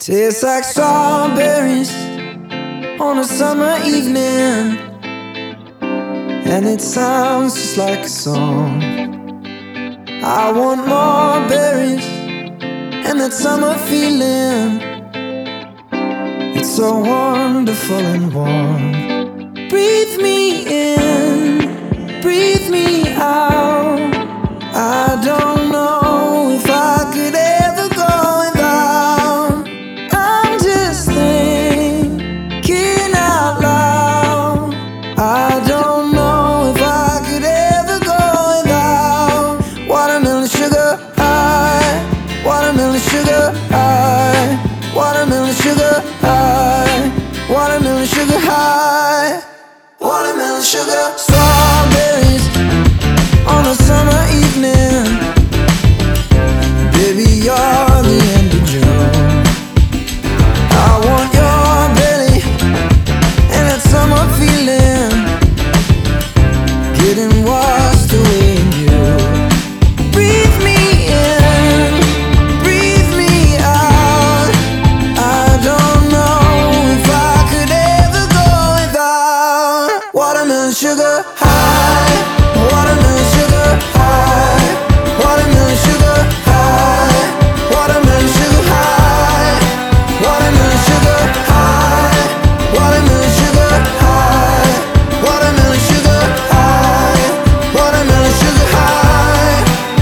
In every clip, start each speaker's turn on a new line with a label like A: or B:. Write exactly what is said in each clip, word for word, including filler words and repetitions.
A: Tastes like strawberries on a summer evening, and it sounds just like a song. I want more berries and that summer feeling. It's so wonderful and warm. Breathe me in, breathe me out. I don't know if I could ever go without. I'm just thinking out loud. I don't know if I could ever go without watermelon sugar high, watermelon sugar high, watermelon sugar high, watermelon sugar high, watermelon sugar. Strawberries on a summer evening. Baby, you're the end of June. I want your belly and that summer feeling, getting washed away in you. Breathe me in, breathe me out. I don't know if I could ever go without watermelon sugar high, watermelon sugar high, watermelon sugar high, watermelon sugar high, watermelon sugar high, watermelon sugar high, watermelon sugar high, watermelon sugar high.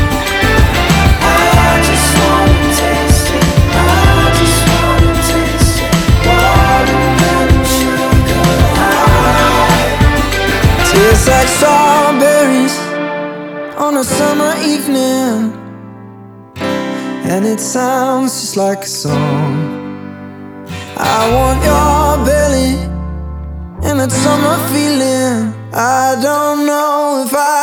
A: I just wanna taste it, I just wanna taste it, watermelon sugar high. Tastes like strawberries on a summer evening, and it sounds just like a song. I want your belly and that summer feeling. I don't know if I